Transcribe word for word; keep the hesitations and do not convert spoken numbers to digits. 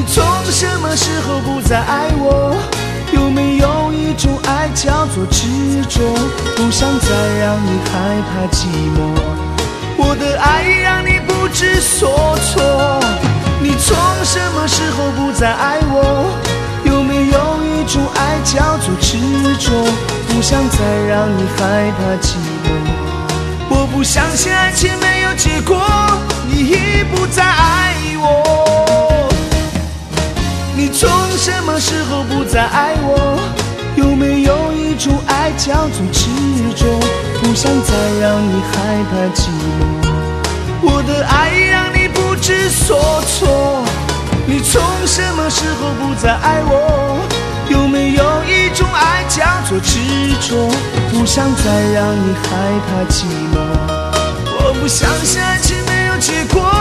你从什么时候不再爱我？有没有一种爱叫做执着？不想再让你害怕寂寞，我的爱让你不知所措。你从什么时候不再爱我？有没有一种爱叫做执着？不想再让你害怕寂寞，我不相信爱情没有结果，你已不再爱我。你从什么时候不再爱我？有没有一种爱叫做执着？不想再让你害怕寂寞，我的爱让你不知所措。你从什么时候不再爱我？有没有一种爱叫做执着？不想再让你害怕寂寞，我不相信爱情没有结果。